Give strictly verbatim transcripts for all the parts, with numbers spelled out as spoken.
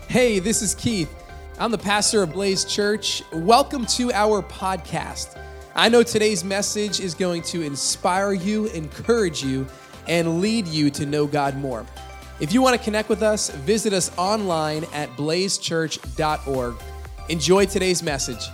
Hey, this is Keith. I'm the pastor of Blaze Church. Welcome to our podcast. I know today's message is going to inspire you, encourage you, and lead you to know God more. If you want to connect with us, visit us online at blaze church dot org. Enjoy today's message.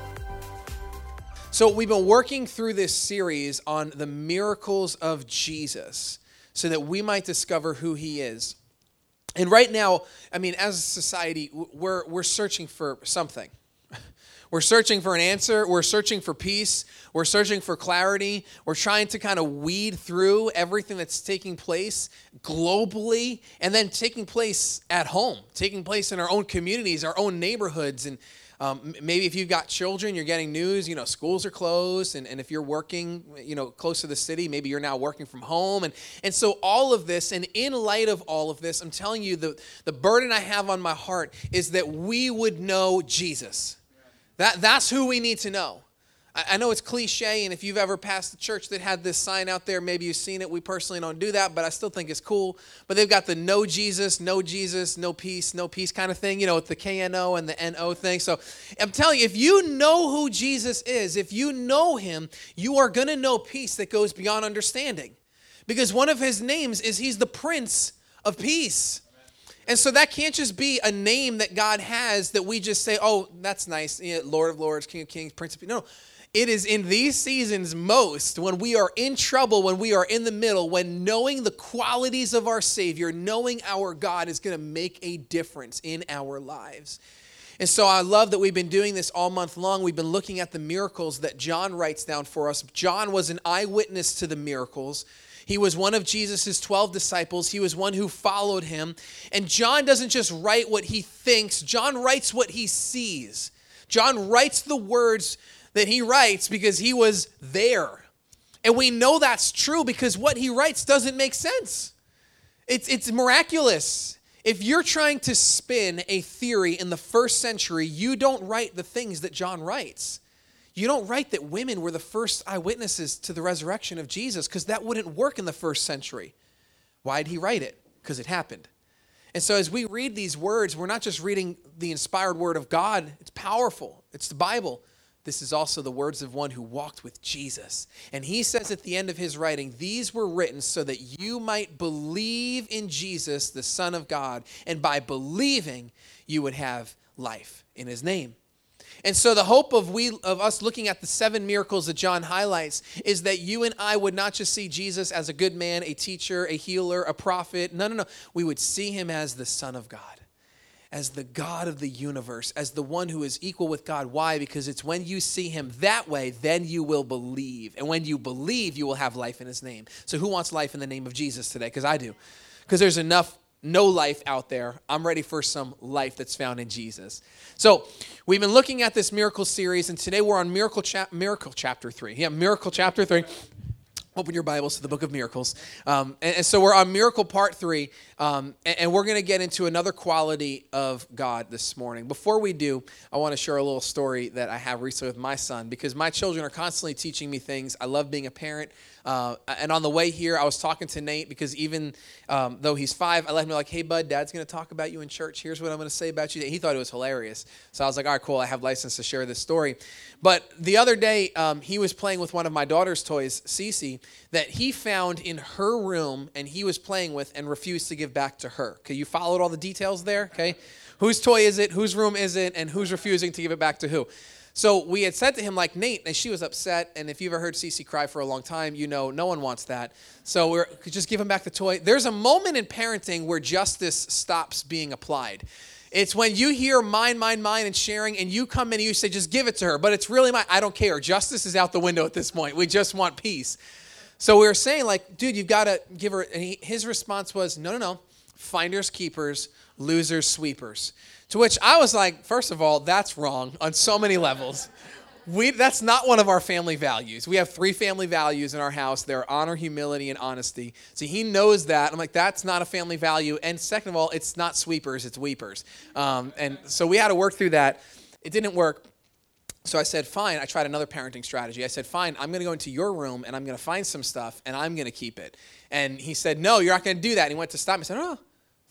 So we've been working through this series on the miracles of Jesus so that we might discover who he is. And right now, I mean, as a society, we're we're searching for something. We're searching for an answer. We're searching for peace. We're searching for clarity. We're trying to kind of weed through everything that's taking place globally and then taking place at home, taking place in our own communities, our own neighborhoods. And um, maybe if you've got children, you're getting news, you know, schools are closed. And, and if you're working, you know, close to the city, maybe you're now working from home. And, and so all of this, and in light of all of this, I'm telling you, the, the burden I have on my heart is that we would know Jesus. That That's who we need to know. I, I know it's cliche, and if you've ever passed a church that had this sign out there, maybe you've seen it. We personally don't do that, but I still think it's cool. But they've got the no Jesus, no Jesus, no peace, no peace kind of thing, you know, with the K N O and the N O thing. So I'm telling you, if you know who Jesus is, if you know him, you are going to know peace that goes beyond understanding. Because one of his names is he's the Prince of Peace. And so that can't just be a name that God has that we just say, oh, that's nice, you know, Lord of Lords, King of Kings, Prince of Peace. No, it is in these seasons most, when we are in trouble, when we are in the middle, when knowing the qualities of our Savior, knowing our God is going to make a difference in our lives. And so I love that we've been doing this all month long. We've been looking at the miracles that John writes down for us. John was an eyewitness to the miracles. He was one of Jesus' twelve disciples. He was one who followed him. And John doesn't just write what he thinks. John writes what he sees. John writes the words that he writes because he was there. And we know that's true because what he writes doesn't make sense. It's, it's miraculous. If you're trying to spin a theory in the first century, you don't write the things that John writes. You don't write that women were the first eyewitnesses to the resurrection of Jesus because that wouldn't work in the first century. Why did he write it? Because it happened. And so as we read these words, we're not just reading the inspired word of God. It's powerful. It's the Bible. This is also the words of one who walked with Jesus. And he says at the end of his writing, these were written so that you might believe in Jesus, the Son of God, and by believing, you would have life in his name. And so the hope of we of us looking at the seven miracles that John highlights is that you and I would not just see Jesus as a good man, a teacher, a healer, a prophet. No, no, no. We would see him as the Son of God, as the God of the universe, as the one who is equal with God. Why? Because it's when you see him that way, then you will believe. And when you believe, you will have life in his name. So who wants life in the name of Jesus today? Because I do. Because there's enough no life out there. I'm ready for some life that's found in Jesus. So we've been looking at this miracle series, and today we're on miracle, cha- miracle chapter three. Yeah, miracle chapter three. Open your Bibles to the book of miracles. Um, and, and so we're on miracle part three, um, and, and we're going to get into another quality of God this morning. Before we do, I want to share a little story that I have recently with my son, because my children are constantly teaching me things. I love being a parent. Uh, and on the way here, I was talking to Nate because even um, though he's five, I let him know, like, hey, bud, Dad's going to talk about you in church. Here's what I'm going to say about you. He thought it was hilarious. So I was like, all right, cool. I have license to share this story. But the other day, um, he was playing with one of my daughter's toys, Cece, that he found in her room and he was playing with and refused to give back to her. Okay, you followed all the details there? Okay, whose toy is it? Whose room is it? And who's refusing to give it back to who? So we had said to him, like, Nate, and she was upset, and if you've ever heard Cece cry for a long time, you know no one wants that. So we're just give him back the toy. There's a moment in parenting where justice stops being applied. It's when you hear mine, mine, mine, and sharing, and you come in and you say, just give it to her, but it's really mine. I don't care. Justice is out the window at this point. We just want peace. So we were saying, like, dude, you've got to give her, and he, his response was, no, no, no, finders, keepers, losers, sweepers. To which I was like, first of all, that's wrong on so many levels. We That's not one of our family values. We have three family values in our house. They're honor, humility, and honesty. So he knows that. I'm like, that's not a family value. And second of all, it's not sweepers, it's weepers. Um, and so we had to work through that. It didn't work. So I said, fine. I tried another parenting strategy. I said, fine, I'm going to go into your room, and I'm going to find some stuff, and I'm going to keep it. And he said, no, you're not going to do that. And he went to stop me. I said, oh,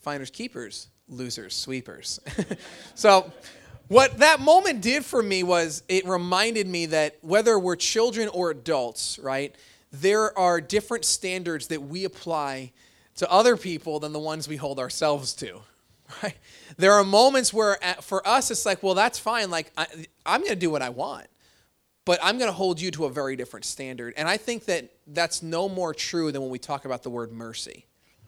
finders keepers, losers sweepers. So what that moment did for me was it reminded me that whether we're children or adults, right, there are different standards that we apply to other people than the ones we hold ourselves to, right? There are moments where for us it's like, well, that's fine. Like I, I'm going to do what I want, but I'm going to hold you to a very different standard. And I think that that's no more true than when we talk about the word mercy.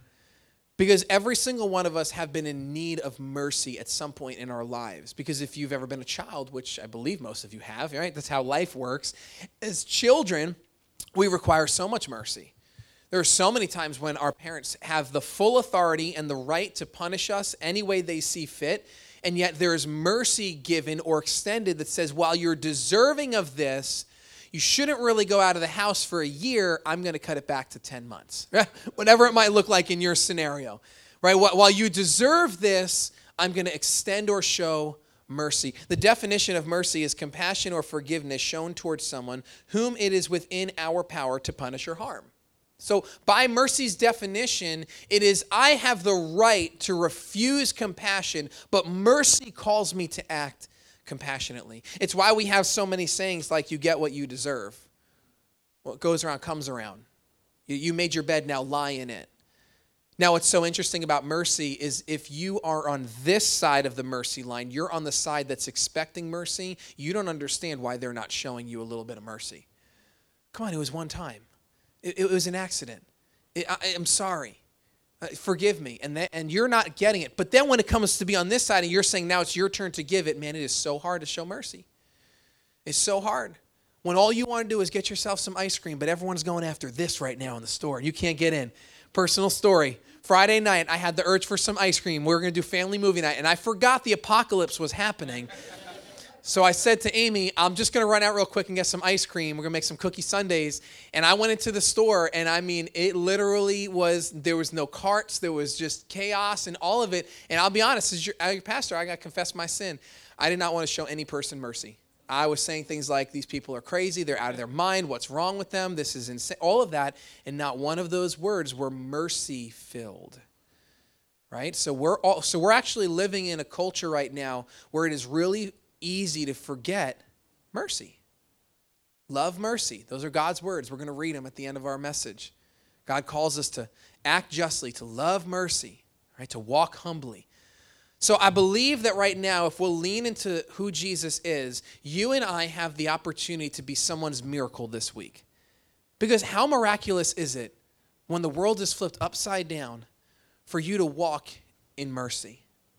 Because every single one of us have been in need of mercy at some point in our lives. Because if you've ever been a child, which I believe most of you have, right? That's how life works. As children, we require so much mercy. There are so many times when our parents have the full authority and the right to punish us any way they see fit, and yet there is mercy given or extended that says, while you're deserving of this, you shouldn't really go out of the house for a year. I'm going to cut it back to ten months, whatever it might look like in your scenario, right? While you deserve this, I'm going to extend or show mercy. The definition of mercy is compassion or forgiveness shown towards someone whom it is within our power to punish or harm. So by mercy's definition, it is I have the right to refuse compassion, but mercy calls me to act compassionately. It's why we have so many sayings like you get what you deserve. What goes around comes around. You, you made your bed, now lie in it. Now what's so interesting about mercy is if you are on this side of the mercy line, you're on the side that's expecting mercy, you don't understand why they're not showing you a little bit of mercy. Come on, it was one time. It, it was an accident. It, I, I'm sorry. Uh, forgive me. And that, and you're not getting it. But then when it comes to be on this side and you're saying now it's your turn to give it, man, it is so hard to show mercy. It's so hard. When all you want to do is get yourself some ice cream, but everyone's going after this right now in the store. You can't get in. Personal story. Friday night, I had the urge for some ice cream. We were going to do family movie night, and I forgot the apocalypse was happening. So I said to Amy, I'm just going to run out real quick and get some ice cream. We're going to make some cookie sundaes. And I went into the store, and I mean, it literally was, there was no carts. There was just chaos and all of it. And I'll be honest, as your, as your pastor, I got to confess my sin. I did not want to show any person mercy. I was saying things like, these people are crazy. They're out of their mind. What's wrong with them? This is insane. All of that. And not one of those words were mercy-filled. Right? So we're all, so we're actually living in a culture right now where it is really easy to forget mercy. Love mercy. Those are God's words. We're going to read them at the end of our message. God calls us to act justly, to love mercy, right? To walk humbly. So I believe that right now, if we'll lean into who Jesus is, you and I have the opportunity to be someone's miracle this week. Because how miraculous is it when the world is flipped upside down for you to walk in mercy,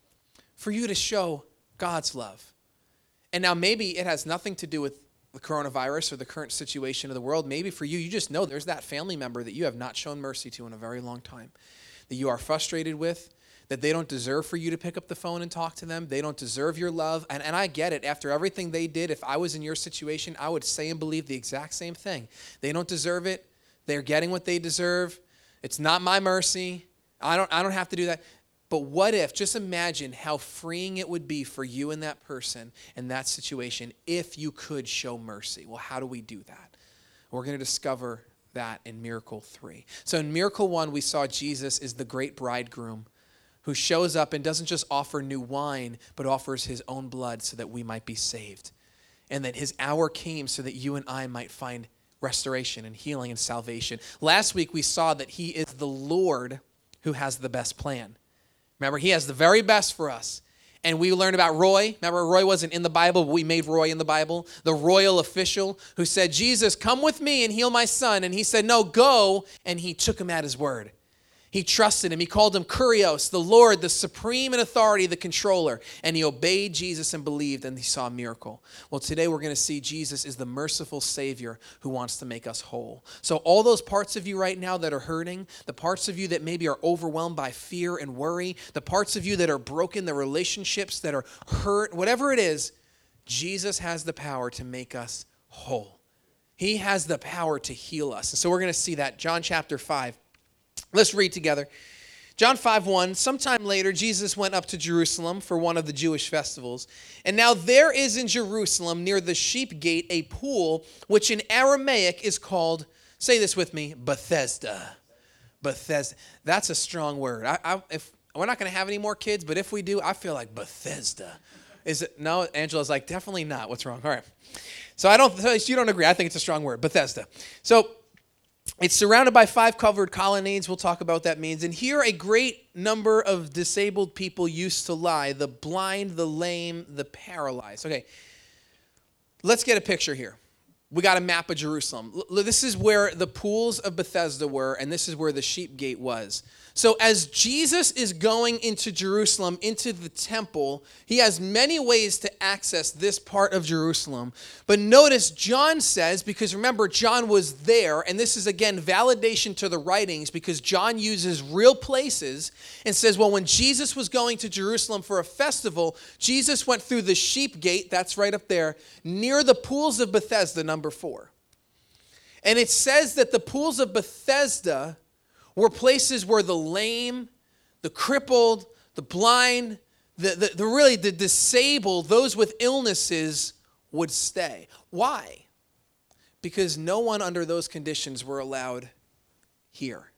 for you to show God's love? And now maybe it has nothing to do with the coronavirus or the current situation of the world. Maybe for you, you just know there's that family member that you have not shown mercy to in a very long time, that you are frustrated with, that they don't deserve for you to pick up the phone and talk to them. They don't deserve your love. And, and I get it. After everything they did, if I was in your situation, I would say and believe the exact same thing. They don't deserve it. They're getting what they deserve. It's not my mercy. I don't, I don't have to do that. But what if, just imagine how freeing it would be for you and that person in that situation if you could show mercy. Well, how do we do that? We're going to discover that in Miracle three. So in Miracle one, we saw Jesus is the great bridegroom who shows up and doesn't just offer new wine, but offers his own blood so that we might be saved. And that his hour came so that you and I might find restoration and healing and salvation. Last week, we saw that he is the Lord who has the best plan. Remember, he has the very best for us. And we learned about Roy. Remember, Roy wasn't in the Bible, but we made Roy in the Bible. The royal official who said, Jesus, come with me and heal my son. And he said, no, go. And he took him at his word. He trusted him. He called him Kurios, the Lord, the supreme in authority, the controller. And he obeyed Jesus and believed, and he saw a miracle. Well, today we're going to see Jesus is the merciful Savior who wants to make us whole. So all those parts of you right now that are hurting, the parts of you that maybe are overwhelmed by fear and worry, the parts of you that are broken, the relationships that are hurt, whatever it is, Jesus has the power to make us whole. He has the power to heal us. And so we're going to see that. John chapter five. Let's read together. John five one, sometime later, Jesus went up to Jerusalem for one of the Jewish festivals. And now there is in Jerusalem near the sheep gate a pool, which in Aramaic is called, say this with me, Bethesda. Bethesda. That's a strong word. I, I, if we're not going to have any more kids, but if we do, I feel like Bethesda. Is it? No, Angela's like, definitely not. What's wrong? All right. So I don't, so you don't agree. I think it's a strong word, Bethesda. So it's surrounded by five covered colonnades. We'll talk about what that means. And here a great number of disabled people used to lie, the blind, the lame, the paralyzed. Okay, let's get a picture here. We got a map of Jerusalem. This is where the pools of Bethesda were, and this is where the sheep gate was. So as Jesus is going into Jerusalem, into the temple, he has many ways to access this part of Jerusalem. But notice John says, because remember, John was there, and this is again validation to the writings, because John uses real places and says, well, when Jesus was going to Jerusalem for a festival, Jesus went through the sheep gate, that's right up there, near the pools of Bethesda, number four. And it says that the pools of Bethesda were places where the lame, the crippled, the blind, the, the, the really the disabled, those with illnesses would stay. Why? Because no one under those conditions were allowed here.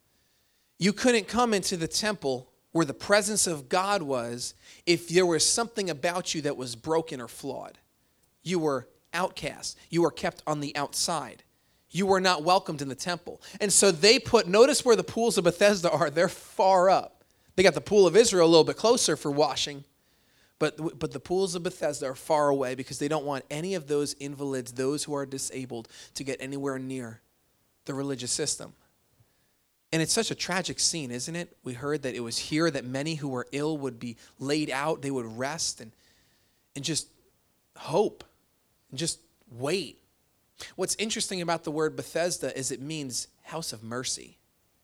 You couldn't come into the temple where the presence of God was if there was something about you that was broken or flawed. You were outcast. You were kept on the outside. You were not welcomed in the temple. And so they put, notice where the pools of Bethesda are. They're far up. They got the pool of Israel a little bit closer for washing. But, but the pools of Bethesda are far away because they don't want any of those invalids, those who are disabled, to get anywhere near the religious system. And it's such a tragic scene, isn't it? We heard that it was here that many who were ill would be laid out. They would rest and, and just hope and just wait. What's interesting about the word Bethesda is it means house of mercy.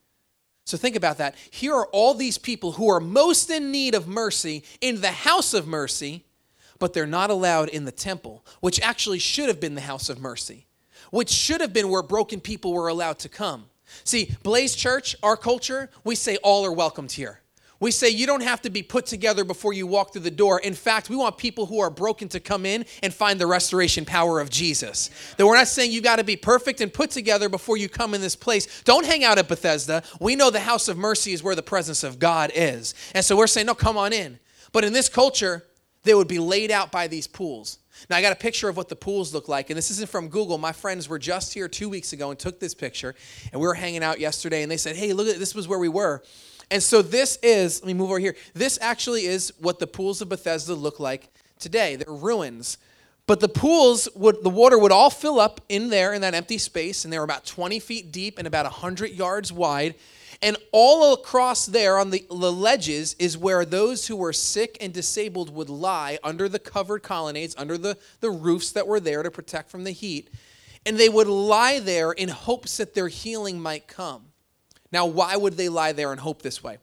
So think about that. Here are all these people who are most in need of mercy in the house of mercy, but they're not allowed in the temple, which actually should have been the house of mercy, which should have been where broken people were allowed to come. See, Blaze Church, our culture, we say all are welcomed here. We say you don't have to be put together before you walk through the door. In fact, we want people who are broken to come in and find the restoration power of Jesus. That we're not saying you got to be perfect and put together before you come in this place. Don't hang out at Bethesda. We know the house of mercy is where the presence of God is. And so we're saying, no, come on in. But in this culture, they would be laid out by these pools. Now, I got a picture of what the pools look like, and this isn't from Google. My friends were just here two weeks ago and took this picture, and we were hanging out yesterday, and they said, hey, look at this was where we were. And so this is, let me move over here. This actually is what the pools of Bethesda look like today. They're ruins. But the pools, would the water would all fill up in there in that empty space, and they were about twenty feet deep and about one hundred yards wide. And all across there on the, the ledges is where those who were sick and disabled would lie under the covered colonnades, under the, the roofs that were there to protect from the heat. And they would lie there in hopes that their healing might come. Now, why would they lie there and hope this way?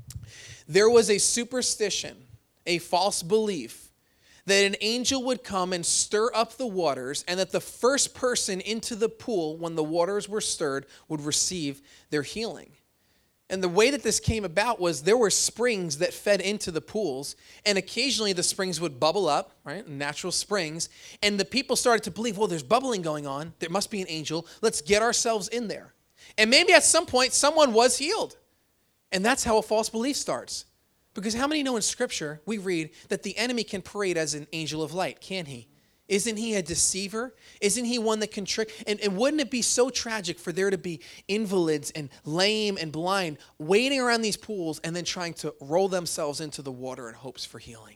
There was a superstition, a false belief, that an angel would come and stir up the waters, and that the first person into the pool when the waters were stirred would receive their healing. And the way that this came about was there were springs that fed into the pools, and occasionally the springs would bubble up, right, natural springs, and the people started to believe, well, there's bubbling going on. There must be an angel. Let's get ourselves in there. And maybe at some point, someone was healed. And that's how a false belief starts. Because how many know in Scripture, we read that the enemy can parade as an angel of light, can't he? Isn't he a deceiver? Isn't he one that can trick? And, and wouldn't it be so tragic for there to be invalids and lame and blind waiting around these pools and then trying to roll themselves into the water in hopes for healing?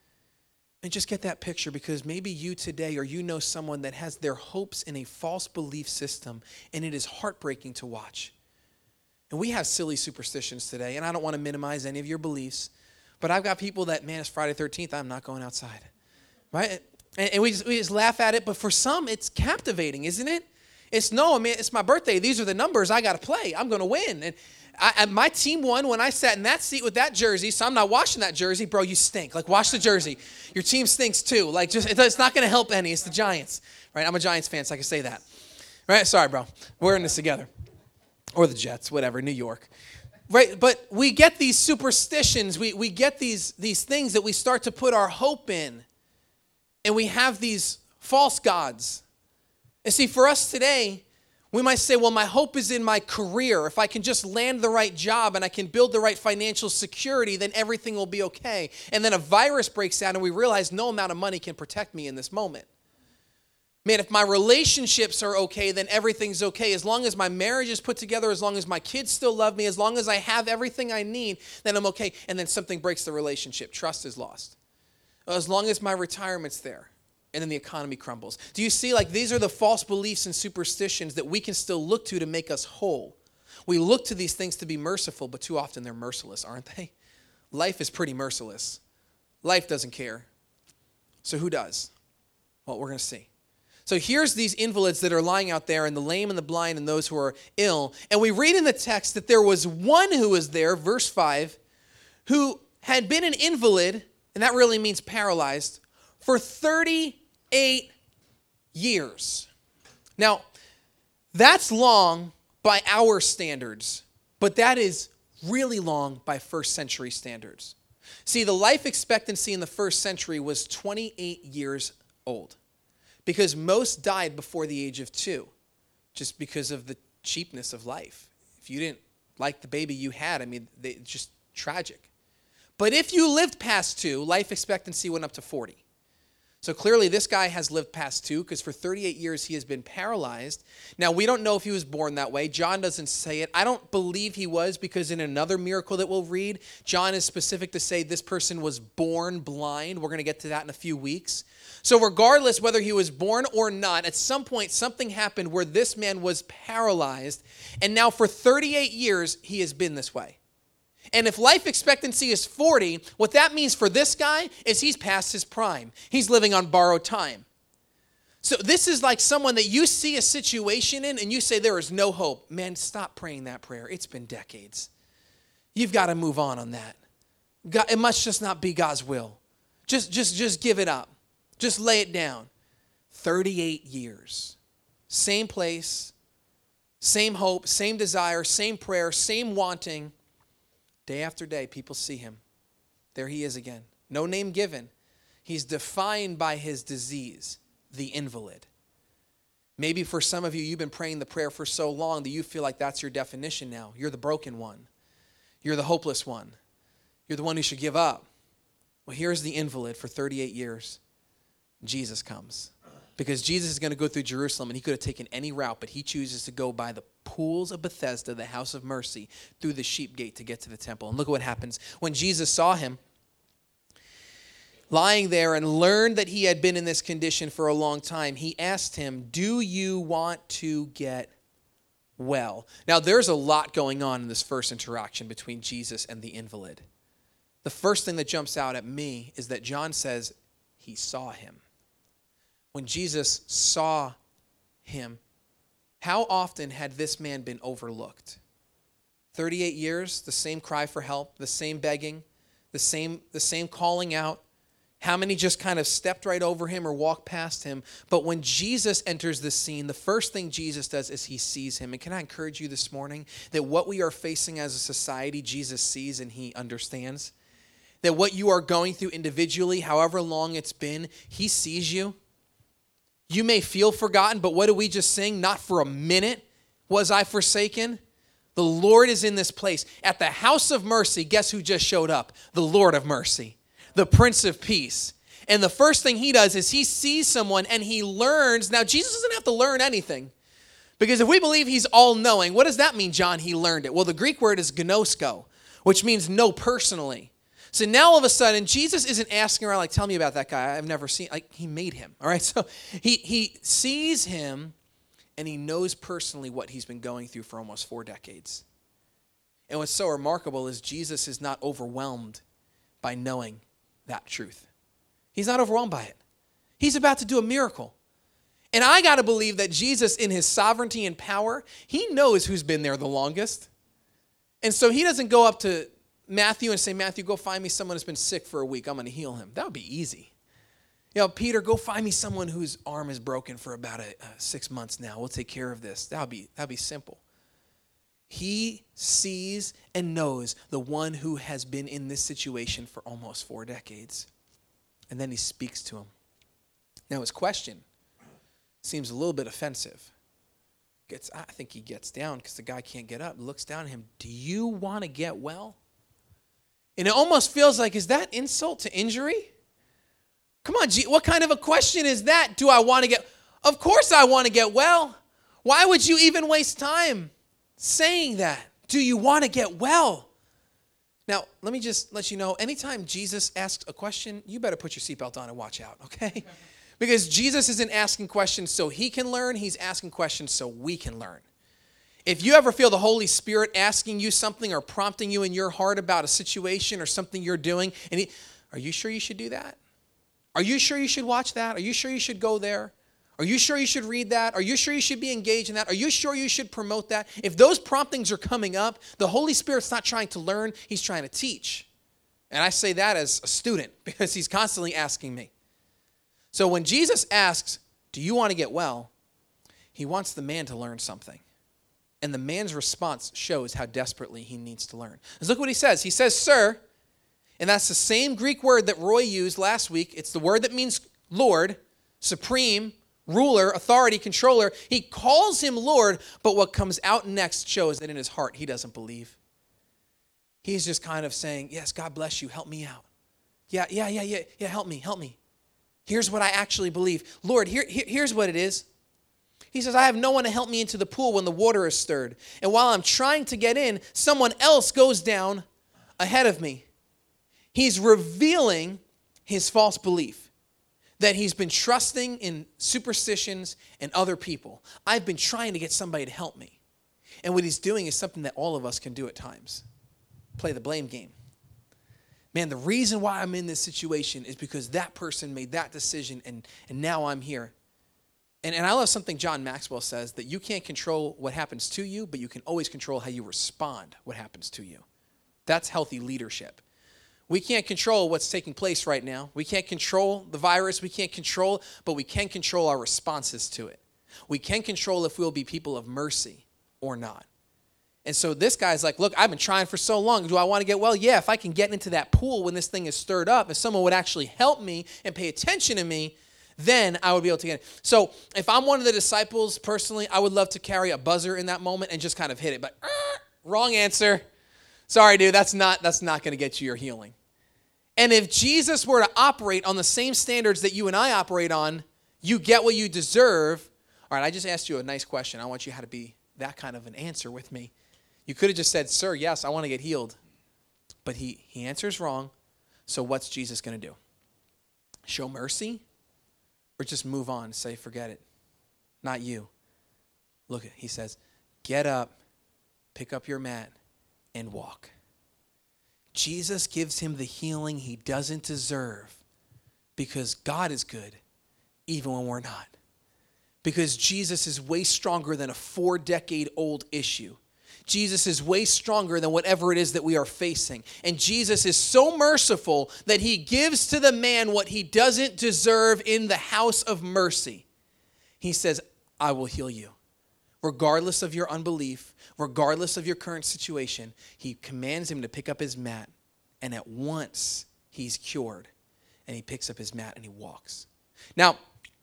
And just get that picture, because maybe you today or you know someone that has their hopes in a false belief system, and it is heartbreaking to watch. And we have silly superstitions today, and I don't want to minimize any of your beliefs, but I've got people that, man, it's Friday the thirteenth, I'm not going outside, right? And, and we, just, we just laugh at it, but for some, it's captivating, isn't it? It's, no, I mean, it's my birthday. These are the numbers I got to play. I'm going to win. And I, I, my team won when I sat in that seat with that jersey, so I'm not washing that jersey. Bro, you stink. Like, wash the jersey. Your team stinks too. Like, just it, it's not going to help any. It's the Giants, right? I'm a Giants fan, so I can say that. Right? Sorry, bro. We're in this together. Or the Jets, whatever, New York. Right? But we get these superstitions. We, we get these, these things that we start to put our hope in. And we have these false gods. And see, for us today, We might say, well, my hope is in my career. If I can just land the right job and I can build the right financial security, then everything will be okay. And then a virus breaks out and we realize no amount of money can protect me in this moment. Man, if my relationships are okay, then everything's okay. As long as my marriage is put together, as long as my kids still love me, as long as I have everything I need, then I'm okay. And then something breaks the relationship. Trust is lost. As long as my retirement's there. And then the economy crumbles. Do you see, like, these are the false beliefs and superstitions that we can still look to to make us whole. We look to these things to be merciful, but too often they're merciless, aren't they? Life is pretty merciless. Life doesn't care. So who does? Well, we're going to see. So here's these invalids that are lying out there, and the lame and the blind and those who are ill. And we read in the text that there was one who was there, verse five, who had been an invalid, and that really means paralyzed, for thirty Eight years. Now, that's long by our standards, but that is really long by first century standards. See, the life expectancy in the first century was twenty-eight years old because most died before the age of two, just because of the cheapness of life. If you didn't like the baby you had, I mean, they, it's just tragic. But if you lived past two, life expectancy went up to forty. So clearly this guy has lived past two because for thirty-eight years he has been paralyzed. Now we don't know if he was born that way. John doesn't say it. I don't believe he was because in another miracle that we'll read, John is specific to say this person was born blind. We're going to get to that in a few weeks. So regardless whether he was born or not, at some point something happened where this man was paralyzed. And now for thirty-eight years he has been this way. And if life expectancy is forty, what that means for this guy is he's past his prime. He's living on borrowed time. So this is like someone that you see a situation in and you say there is no hope. Man, stop praying that prayer. It's been decades. You've got to move on on that. God, it must just not be God's will. Just, just, just give it up. Just lay it down. thirty-eight years. Same place, same hope, same desire, same prayer, same wanting. Day after day, people see him. There he is again. No name given. He's defined by his disease, the invalid. Maybe for some of you, you've been praying the prayer for so long that you feel like that's your definition now. You're the broken one. You're the hopeless one. You're the one who should give up. Well, here's the invalid for thirty-eight years. Jesus comes. Because Jesus is going to go through Jerusalem, and he could have taken any route, but he chooses to go by the pools of Bethesda, the house of mercy, through the sheep gate to get to the temple. And look at what happens. When Jesus saw him lying there and learned that he had been in this condition for a long time, he asked him, "Do you want to get well?" Now, there's a lot going on in this first interaction between Jesus and the invalid. The first thing that jumps out at me is that John says he saw him. When Jesus saw him, how often had this man been overlooked? thirty-eight years, the same cry for help, the same begging, the same, the same calling out. How many just kind of stepped right over him or walked past him? But when Jesus enters the scene, the first thing Jesus does is he sees him. And can I encourage you this morning that what we are facing as a society, Jesus sees and he understands? That what you are going through individually, however long it's been, he sees you. You may feel forgotten, but what do we just sing? Not for a minute was I forsaken. The Lord is in this place. At the house of mercy, guess who just showed up? The Lord of mercy, the Prince of Peace. And the first thing he does is he sees someone and he learns. Now, Jesus doesn't have to learn anything. Because if we believe he's all-knowing, what does that mean, John? He learned it. Well, the Greek word is gnosko, which means know personally. So now all of a sudden, Jesus isn't asking around like, tell me about that guy. I've never seen, like he made him. All right, so he, he sees him and he knows personally what he's been going through for almost four decades. And what's so remarkable is Jesus is not overwhelmed by knowing that truth. He's not overwhelmed by it. He's about to do a miracle. And I got to believe that Jesus in his sovereignty and power, he knows who's been there the longest. And so he doesn't go up to Matthew and say, Matthew, go find me someone who's been sick for a week. I'm going to heal him. That would be easy. You know, Peter, go find me someone whose arm is broken for about a, uh, six months now. We'll take care of this. That would be, that would be simple. He sees and knows the one who has been in this situation for almost four decades. And then he speaks to him. Now, his question seems a little bit offensive. Gets, I think he gets down because the guy can't get up. Looks down at him. Do you want to get well? And it almost feels like, is that insult to injury? Come on, what kind of a question is that? Do I want to get, of course I want to get well. Why would you even waste time saying that? Do you want to get well? Now, let me just let you know, anytime Jesus asks a question, you better put your seatbelt on and watch out, okay? Because Jesus isn't asking questions so he can learn, he's asking questions so we can learn. If you ever feel the Holy Spirit asking you something or prompting you in your heart about a situation or something you're doing, and he, are you sure you should do that? Are you sure you should watch that? Are you sure you should go there? Are you sure you should read that? Are you sure you should be engaged in that? Are you sure you should promote that? If those promptings are coming up, the Holy Spirit's not trying to learn, he's trying to teach. And I say that as a student because he's constantly asking me. So when Jesus asks, do you want to get well? He wants the man to learn something. And the man's response shows how desperately he needs to learn. Because look what he says. He says, sir, and that's the same Greek word that Roy used last week. It's the word that means Lord, supreme, ruler, authority, controller. He calls him Lord, but what comes out next shows that in his heart he doesn't believe. He's just kind of saying, yes, God bless you, help me out. Yeah, yeah, yeah, yeah, yeah, help me, help me. Here's what I actually believe. Lord, here, here, here's what it is. He says, I have no one to help me into the pool when the water is stirred. And while I'm trying to get in, someone else goes down ahead of me. He's revealing his false belief that he's been trusting in superstitions and other people. I've been trying to get somebody to help me. And what he's doing is something that all of us can do at times. Play the blame game. Man, the reason why I'm in this situation is because that person made that decision and, and now I'm here. And, and I love something John Maxwell says, that you can't control what happens to you, but you can always control how you respond what happens to you. That's healthy leadership. We can't control what's taking place right now. We can't control the virus. We can't control, but we can control our responses to it. We can control if we'll be people of mercy or not. And so this guy's like, look, I've been trying for so long. Do I want to get well? Yeah, if I can get into that pool when this thing is stirred up, if someone would actually help me and pay attention to me, then I would be able to get in. So if I'm one of the disciples, personally, I would love to carry a buzzer in that moment and just kind of hit it. But uh, wrong answer. Sorry, dude, that's not, that's not going to get you your healing. And if Jesus were to operate on the same standards that you and I operate on, you get what you deserve. All right, I just asked you a nice question. I want you how to be that kind of an answer with me. You could have just said, sir, yes, I want to get healed. But he, he answers wrong. So what's Jesus going to do? Show mercy? Or just move on and say, forget it. Not you. Look, he says, get up, pick up your mat, and walk. Jesus gives him the healing he doesn't deserve because God is good even when we're not. Because Jesus is way stronger than a four-decade-old issue. Jesus is way stronger than whatever it is that we are facing. And Jesus is so merciful that he gives to the man what he doesn't deserve in the house of mercy. He says, I will heal you. Regardless of your unbelief, regardless of your current situation, he commands him to pick up his mat. And at once, he's cured. And he picks up his mat and he walks. Now,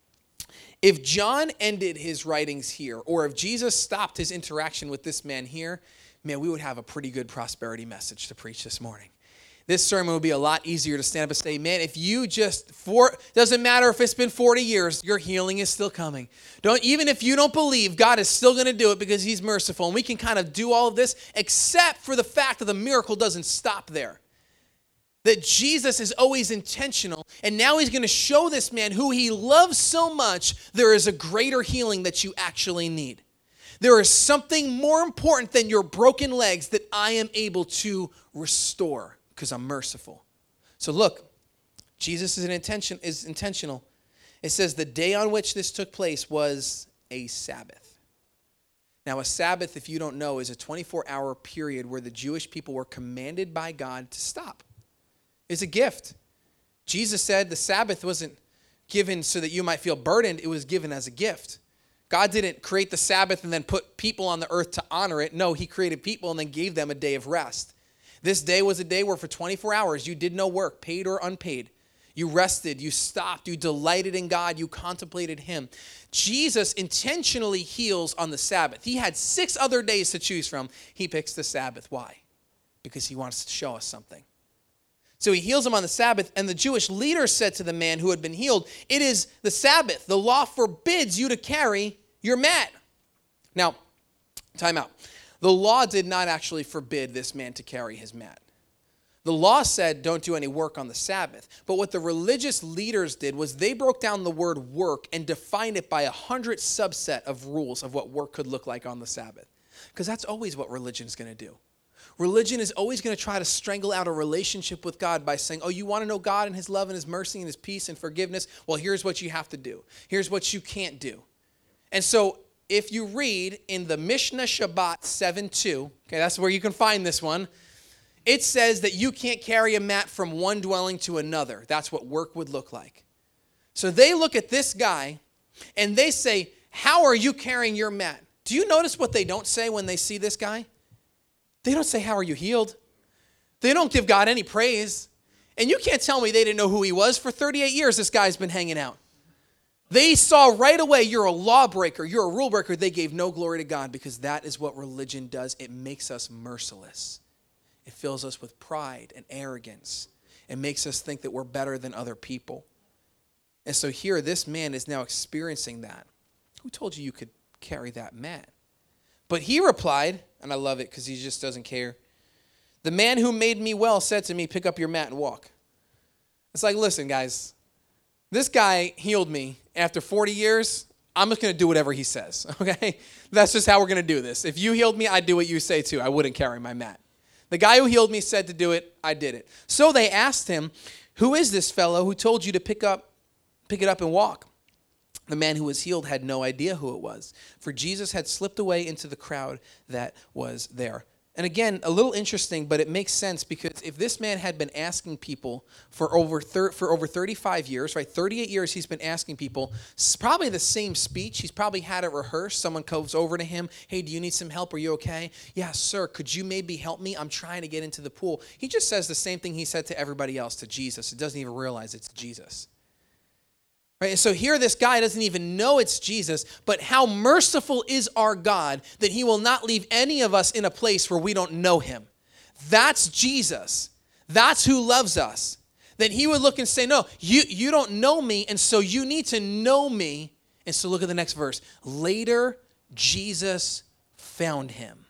if John ended his writings here, or if Jesus stopped his interaction with this man here, man, we would have a pretty good prosperity message to preach this morning. This sermon would be a lot easier to stand up and say, man, if you just, for, doesn't matter if it's been forty years, your healing is still coming. Don't, even if you don't believe, God is still going to do it because he's merciful. And we can kind of do all of this, except for the fact that the miracle doesn't stop there. That Jesus is always intentional, and now he's going to show this man who he loves so much, there is a greater healing that you actually need. There is something more important than your broken legs that I am able to restore because I'm merciful. So look, Jesus is, an intention, is intentional. It says the day on which this took place was a Sabbath. Now, a Sabbath, if you don't know, is a twenty-four hour period where the Jewish people were commanded by God to stop. It's a gift. Jesus said the Sabbath wasn't given so that you might feel burdened. It was given as a gift. God didn't create the Sabbath and then put people on the earth to honor it. No, he created people and then gave them a day of rest. This day was a day where for twenty-four hours you did no work, paid or unpaid. You rested, you stopped, you delighted in God, you contemplated him. Jesus intentionally heals on the Sabbath. He had six other days to choose from. He picks the Sabbath. Why? Because he wants to show us something. So he heals him on the Sabbath, and the Jewish leaders said to the man who had been healed, "It is the Sabbath. The law forbids you to carry your mat." Now, time out. The law did not actually forbid this man to carry his mat. The law said don't do any work on the Sabbath. But what the religious leaders did was they broke down the word work and defined it by a hundred subset of rules of what work could look like on the Sabbath. Because that's always what religion is going to do. Religion is always going to try to strangle out a relationship with God by saying, oh, you want to know God and his love and his mercy and his peace and forgiveness? Well, here's what you have to do. Here's what you can't do. And so if you read in the Mishnah Shabbat seven two, okay, that's where you can find this one. It says that you can't carry a mat from one dwelling to another. That's what work would look like. So they look at this guy and they say, how are you carrying your mat? Do you notice what they don't say when they see this guy? They don't say, how are you healed? They don't give God any praise. And you can't tell me they didn't know who he was. For thirty-eight years, this guy's been hanging out. They saw right away, you're a lawbreaker, you're a rule breaker. They gave no glory to God because that is what religion does. It makes us merciless. It fills us with pride and arrogance. It makes us think that we're better than other people. And so here, this man is now experiencing that. Who told you you could carry that mat? But he replied, and I love it because he just doesn't care. The man who made me well said to me, pick up your mat and walk. It's like, listen, guys, this guy healed me after forty years. I'm just going to do whatever he says, okay? That's just how we're going to do this. If you healed me, I'd do what you say too. I wouldn't carry my mat. The guy who healed me said to do it. I did it. So they asked him, who is this fellow who told you to pick up, pick it up and walk? The man who was healed had no idea who it was, for Jesus had slipped away into the crowd that was there. And again, a little interesting, but it makes sense because if this man had been asking people for over thir- for over thirty-five years, right, thirty-eight years he's been asking people, it's probably the same speech. He's probably had it rehearsed. Someone comes over to him, hey, do you need some help? Are you okay? Yeah, sir, could you maybe help me? I'm trying to get into the pool. He just says the same thing he said to everybody else, to Jesus. It doesn't even realize it's Jesus. Right? So here this guy doesn't even know it's Jesus, but how merciful is our God that he will not leave any of us in a place where we don't know him. That's Jesus. That's who loves us. That he would look and say, no, you, you don't know me, and so you need to know me. And so look at the next verse. Later, Jesus found him.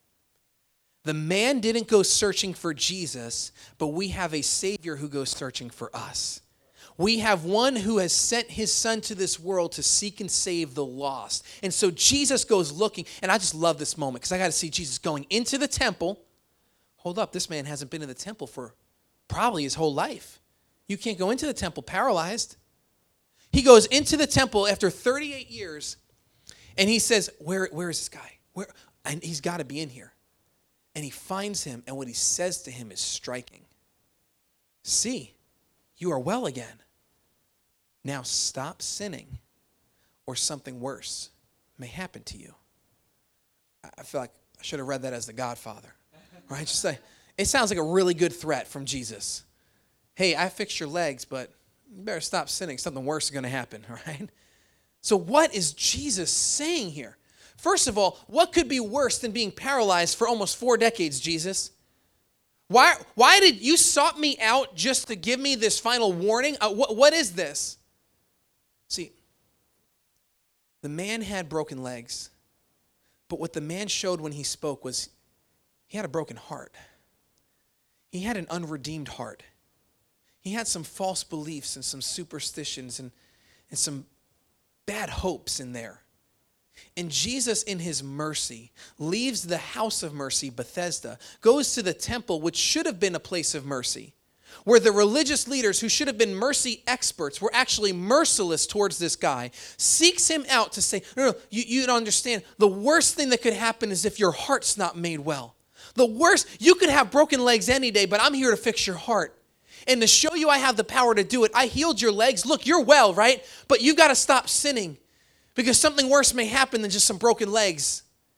The man didn't go searching for Jesus, but we have a Savior who goes searching for us. We have one who has sent his son to this world to seek and save the lost. And so Jesus goes looking, and I just love this moment because I got to see Jesus going into the temple. Hold up, this man hasn't been in the temple for probably his whole life. You can't go into the temple paralyzed. He goes into the temple after thirty-eight years, and he says, where, where is this guy? Where? And he's got to be in here. And he finds him, and what he says to him is striking. See, you are well again. Now stop sinning, or something worse may happen to you. I feel like I should have read that as the Godfather, right? Just say, it sounds like a really good threat from Jesus. Hey, I fixed your legs, but you better stop sinning. Something worse is going to happen, right? So what is Jesus saying here? First of all, what could be worse than being paralyzed for almost four decades, Jesus? Why, why did you sought me out just to give me this final warning? Uh, what, what is this? See, the man had broken legs, but what the man showed when he spoke was he had a broken heart. He had an unredeemed heart. He had some false beliefs and some superstitions and, and some bad hopes in there. And Jesus, in his mercy, leaves the house of mercy, Bethesda, goes to the temple, which should have been a place of mercy, where the religious leaders who should have been mercy experts were actually merciless towards this guy, seeks him out to say, no, no, you, you don't understand. The worst thing that could happen is if your heart's not made well. The worst, you could have broken legs any day, but I'm here to fix your heart. And to show you I have the power to do it, I healed your legs. Look, you're well, right? But you've got to stop sinning because something worse may happen than just some broken legs.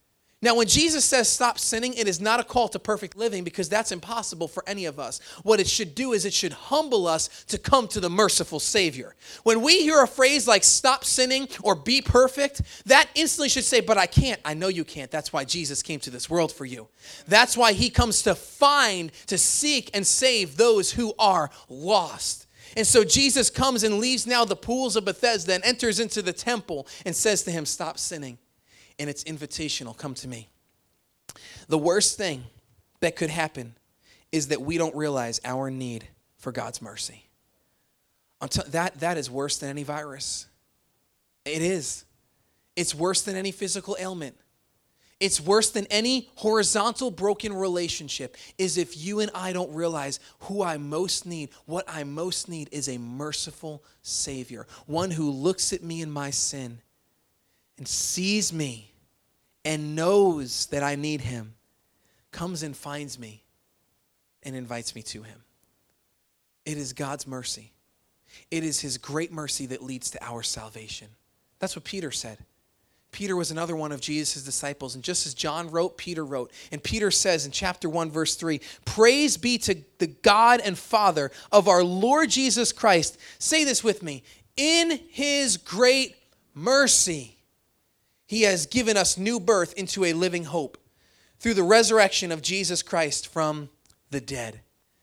Now, when Jesus says stop sinning, it is not a call to perfect living because that's impossible for any of us. What it should do is it should humble us to come to the merciful Savior. When we hear a phrase like stop sinning or be perfect, that instantly should say, but I can't. I know you can't. That's why Jesus came to this world for you. That's why he comes to find, to seek, and save those who are lost. And so Jesus comes and leaves now the pools of Bethesda and enters into the temple and says to him, stop sinning. And it's invitational, come to me. The worst thing that could happen is that we don't realize our need for God's mercy. Until, that, that is worse than any virus. It is. It's worse than any physical ailment. It's worse than any horizontal broken relationship, is if you and I don't realize who I most need. What I most need is a merciful Savior, one who looks at me in my sin and sees me and knows that I need him, comes and finds me and invites me to him. It is God's mercy. It is his great mercy that leads to our salvation. That's what Peter said. Peter was another one of Jesus' disciples. And just as John wrote, Peter wrote. And Peter says in chapter one, verse three, praise be to the God and Father of our Lord Jesus Christ. Say this with me. In his great mercy, he has given us new birth into a living hope through the resurrection of Jesus Christ from the dead.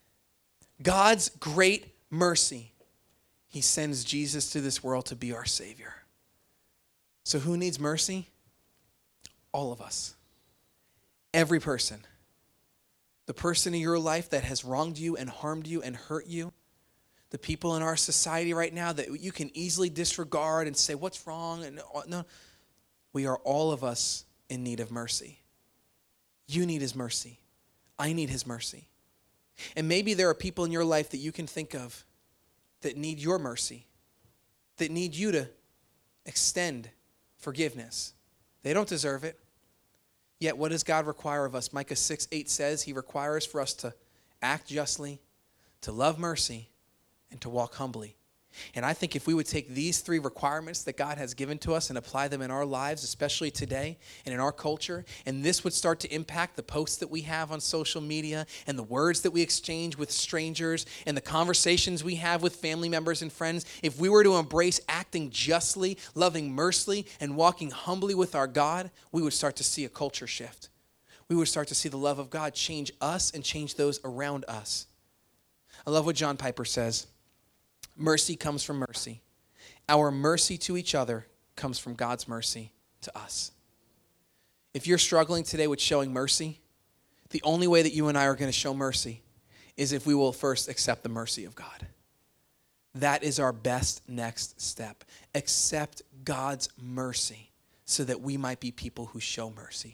God's great mercy. He sends Jesus to this world to be our Savior. So who needs mercy? All of us. Every person. The person in your life that has wronged you and harmed you and hurt you. The people in our society right now that you can easily disregard and say, what's wrong? And no. We are all of us in need of mercy. You need his mercy. I need his mercy. And maybe there are people in your life that you can think of that need your mercy, that need you to extend forgiveness. They don't deserve it. Yet what does God require of us? Micah six eight says he requires for us to act justly, to love mercy, and to walk humbly. And I think if we would take these three requirements that God has given to us and apply them in our lives, especially today and in our culture, and this would start to impact the posts that we have on social media and the words that we exchange with strangers and the conversations we have with family members and friends, if we were to embrace acting justly, loving mercifully, and walking humbly with our God, we would start to see a culture shift. We would start to see the love of God change us and change those around us. I love what John Piper says. Mercy comes from mercy. Our mercy to each other comes from God's mercy to us. If you're struggling today with showing mercy, the only way that you and I are going to show mercy is if we will first accept the mercy of God. That is our best next step. Accept God's mercy so that we might be people who show mercy.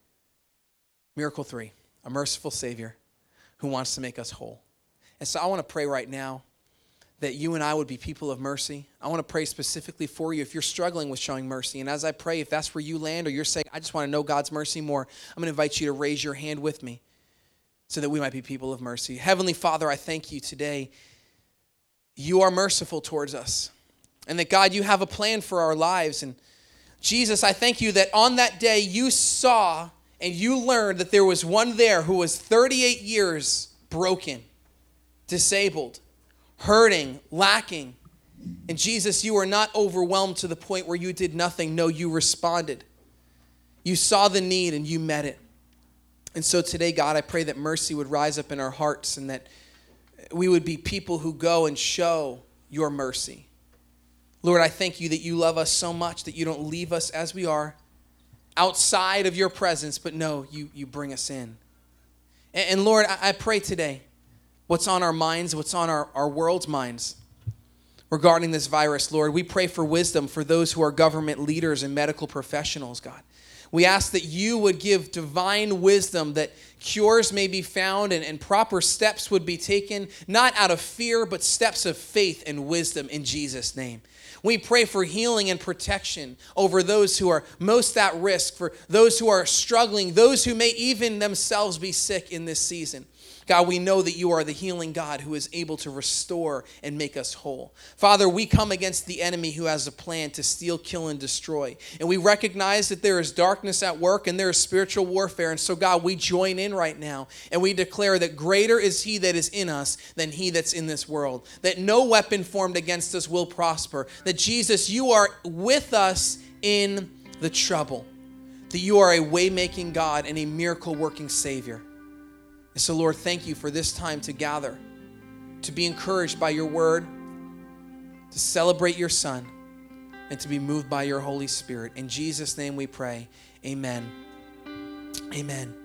Miracle three, a merciful Savior who wants to make us whole. And so I want to pray right now that you and I would be people of mercy. I want to pray specifically for you if you're struggling with showing mercy. And as I pray, if that's where you land or you're saying, I just want to know God's mercy more, I'm going to invite you to raise your hand with me so that we might be people of mercy. Heavenly Father, I thank you today. You are merciful towards us. And that, God, you have a plan for our lives. And Jesus, I thank you that on that day you saw and you learned that there was one there who was thirty-eight years broken, disabled, hurting, lacking. And Jesus, you are not overwhelmed to the point where you did nothing. No, you responded. You saw the need and you met it. And so today, God, I pray that mercy would rise up in our hearts and that we would be people who go and show your mercy. Lord, I thank you that you love us so much that you don't leave us as we are outside of your presence, but no, you, you bring us in. And, and Lord, I, I pray today, what's on our minds, what's on our, our world's minds regarding this virus, Lord. We pray for wisdom for those who are government leaders and medical professionals, God. We ask that you would give divine wisdom, that cures may be found and, and proper steps would be taken, not out of fear, but steps of faith and wisdom in Jesus' name. We pray for healing and protection over those who are most at risk, for those who are struggling, those who may even themselves be sick in this season. God, we know that you are the healing God who is able to restore and make us whole. Father, we come against the enemy who has a plan to steal, kill, and destroy. And we recognize that there is darkness at work and there is spiritual warfare. And so, God, we join in right now and we declare that greater is he that is in us than he that's in this world. That no weapon formed against us will prosper. That, Jesus, you are with us in the trouble. That you are a way-making God and a miracle-working Savior. And so, Lord, thank you for this time to gather, to be encouraged by your word, to celebrate your Son, and to be moved by your Holy Spirit. In Jesus' name we pray. Amen. Amen.